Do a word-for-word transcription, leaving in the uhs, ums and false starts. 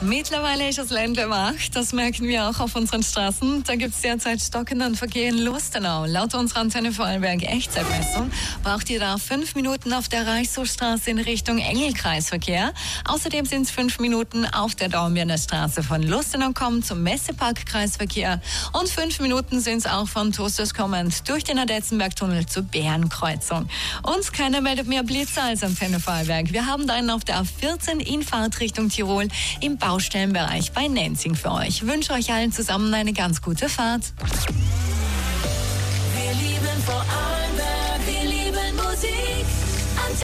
Mittlerweile ist das Ländle wach, das merken wir auch auf unseren Straßen. Da gibt es derzeit stockenden Verkehr in Lustenau. Laut unserer Antenne Vorarlberg Echtzeitmessung braucht ihr da fünf Minuten auf der Reichshofstraße in Richtung Engelkreisverkehr. Außerdem sind es fünf Minuten auf der Dornbirner Straße von Lustenau kommend zum Messepark-Kreisverkehr. Und fünf Minuten sind es auch von Toasters kommend durch den Adetzenberg-Tunnel zur Bärenkreuzung. Uns keiner meldet mehr Blitzer als Antenne Vorarlberg. Wir haben da einen auf der A vierzehn in Fahrtrichtung Tirol im Baustellenbereich bei Nenzing für euch. Ich wünsche euch allen zusammen eine ganz gute Fahrt.